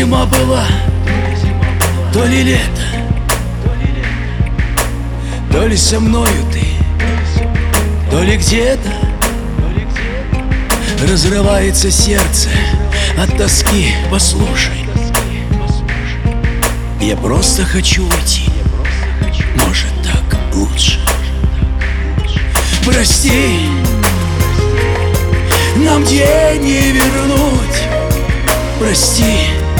зима была, то ли лето, то ли со мною ты, то ли где-то разрывается сердце от тоски. Послушай, я просто хочу уйти, может так лучше. Прости, нам день не вернуть. Прости,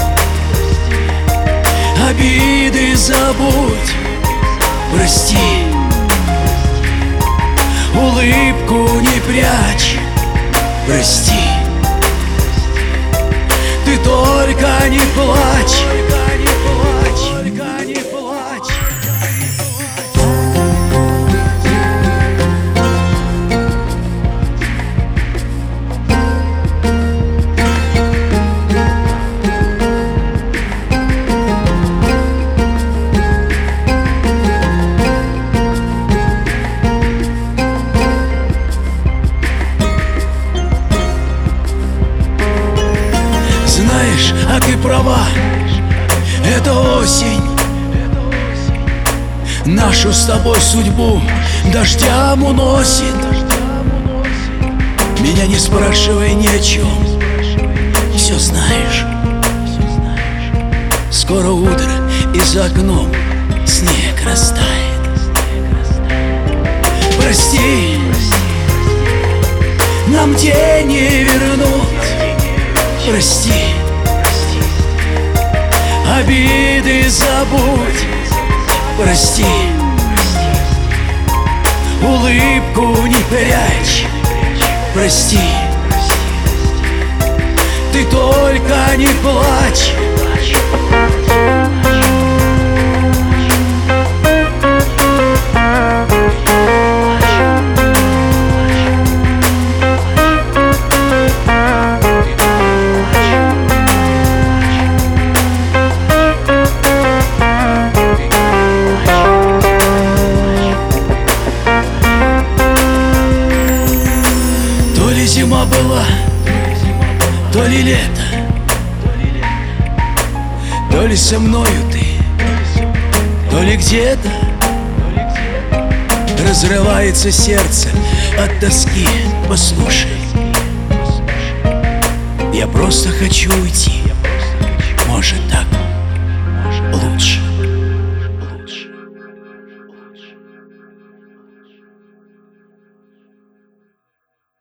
обиды забудь. Прости, улыбку не прячь. Прости, ты только не плачь. Знаешь, а ты права, это осень нашу с тобой судьбу дождям уносит. Меня не спрашивай ни о чем, все знаешь. Скоро утро, и за окном снег растает. Прости, нам день не вернуть. Прости, обиды забудь. Прости, улыбку не прячь. Прости, ты только не плачь. Зима была, то ли лето, то ли со мною ты, то ли где-то разрывается сердце от тоски. Послушай, я просто хочу уйти, может так